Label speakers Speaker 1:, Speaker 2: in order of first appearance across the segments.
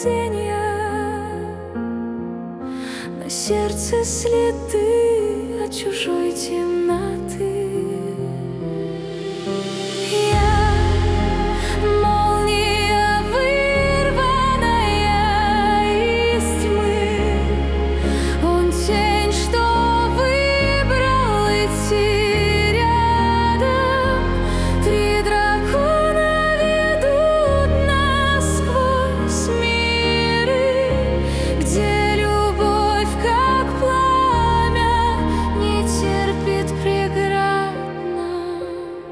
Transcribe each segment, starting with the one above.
Speaker 1: видения, на сердце следы от чужой темноты. Молния, вырванная из тьмы, он тень, что выбрал идти рядом. Три дракона ведут нас сквозь миры, где любовь, как пламя, не терпит преград нам.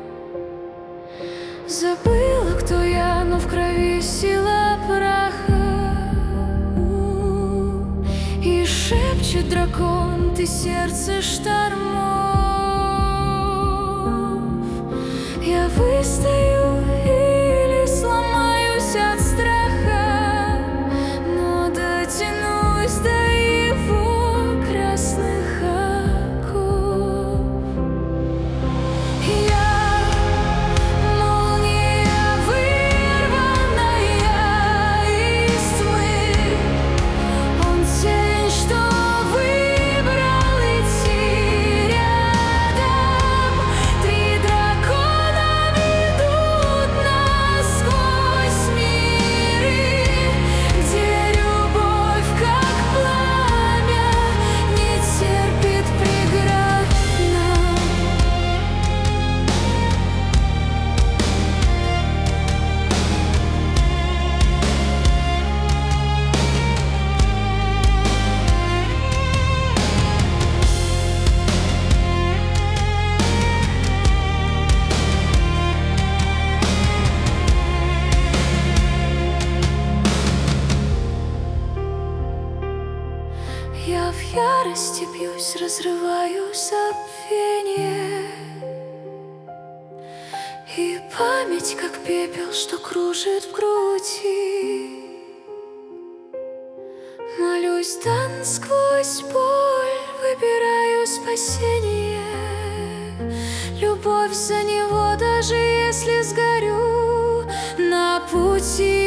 Speaker 1: Забыла, кто я, но в крови сила праха. И шепчет дракон: ты сердце штормов. Я выстою или сломаюсь от страха, но дотянусь до его красных оков. Молния, вырванная из тьмы, он тень, что выбрал идти рядом. Три дракона ведут нас сквозь миры, где любовь, как пламя, не терпит преград нам. Я в ярости бьюсь, разрываю забвение, и память, как пепел, что кружит в груди. Молюсь, да насквозь боль, выбираю спасение. Любовь за него, даже если сгорю на пути.